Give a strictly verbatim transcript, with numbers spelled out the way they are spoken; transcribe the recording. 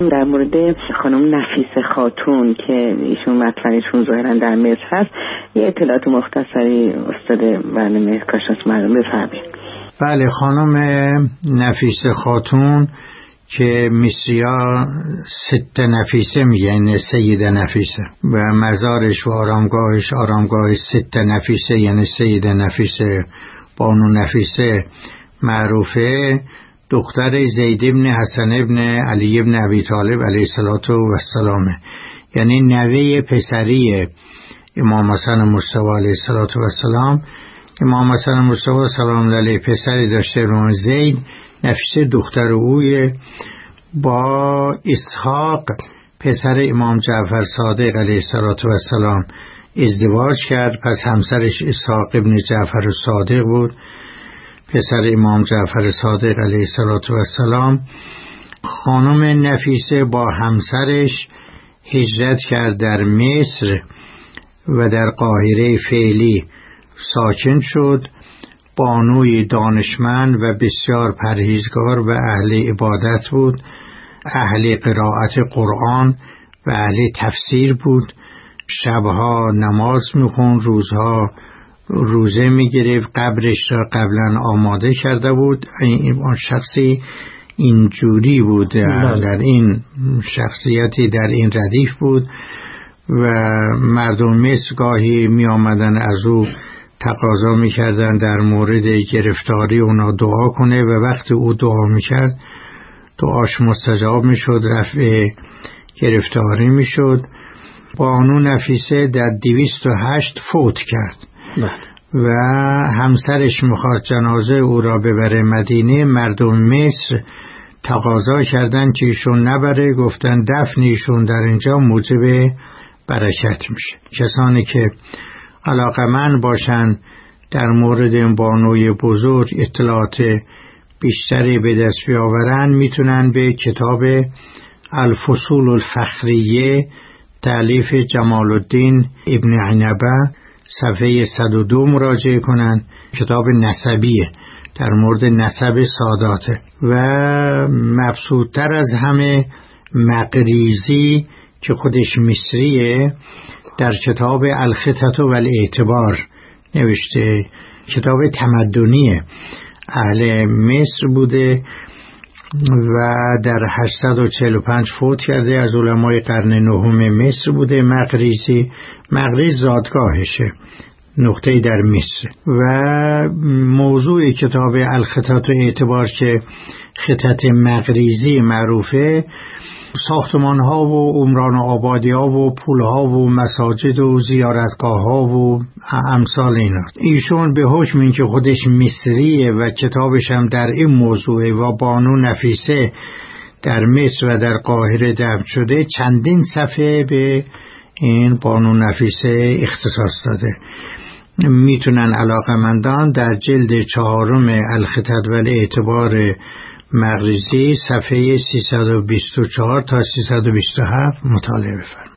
در مورد خانم نفیسه خاتون که ایشون مطلعشون ظاهرا در مصر هست، یه اطلاعات مختصری استاد برنامه کاشانس مردم بفرمایید. بله، خانم نفیسه خاتون که مصری‌ها ست نفیسه میگن، سید نفیسه، و مزارش و آرامگاهش آرامگاه ست نفیسه یعنی سید نفیسه بانو نفیسه معروفه، دختر زید ابن حسن ابن علی ابن ابی طالب علیه السلام، یعنی نوه پسری امام حسن مصطفی علیه السلام. امام حسن مصطفی سلام علیه پسری داشته رو زید، نفیسه دختر اوی، با اسحاق پسر امام جعفر صادق علیه السلام ازدواج کرد. پس همسرش اسحاق ابن جعفر صادق بود، پسر امام جعفر صادق علیه السلام. خانم نفیسه با همسرش هجرت کرد در مصر و در قاهره فعلی ساکن شد. بانوی دانشمند و بسیار پرهیزگار و اهل عبادت بود، اهل قرائت قرآن و اهل تفسیر بود. شبها نماز میخوند، روزها روزه میگرفت، قبرش را قبلا آماده کرده بود. این شخصی اینجوری بود، در این شخصیتی در این ردیف بود و مردم مصر گاهی می آمدن از او تقاضا میکردن در مورد گرفتاری اونا دعا کنه و وقتی او دعا میکرد دعاش مستجاب میشد، رفع گرفتاری میشد. بانو نفیسه در دویست و هشت فوت کرد و همسرش میخواست جنازه او را ببره مدینه. مردم مصر تقاضا کردن که ایشون نبره، گفتن دفن ایشون در اینجا موجب برکت میشه. کسانی که علاقمند باشن در مورد این بانوی بزرگ اطلاعات بیشتری به دست بیاورن، میتونن به کتاب الفصول الفخریه تألیف جمال الدین ابن عنبه صفحه صد و دو مراجعه کنن. کتاب نسبیه، در مورد نسب ساداته. و مبسوطتر از همه مقریزی که خودش مصریه در کتاب الخطط و الاعتبار نوشته، کتاب تمدنی اهل مصر بوده و در هشتصد و چهل و پنج فوت کرده. از علمای قرن نهم مصر بوده. مقریزی مقریز زادگاهشه، نقطه در مصر. و موضوع کتاب الخطط و اعتبار که خطط مقریزی معروفه، ساختمان ها و عمران و آبادی ها و پول ها و مساجد و زیارتگاه ها و امثال اینا. ایشون به حکم این که خودش مصریه و کتابش هم در این موضوعه و بانو نفیسه در مصر و در قاهره دفن شده، چندین صفحه به این بانو نفیسه اختصاص داده. میتونن علاقمندان در جلد چهارم الخطط و اعتبار مقریزی صفحه سیصد و بیست و چهار تا سیصد و بیست و هفت مطالعه بفرمایید.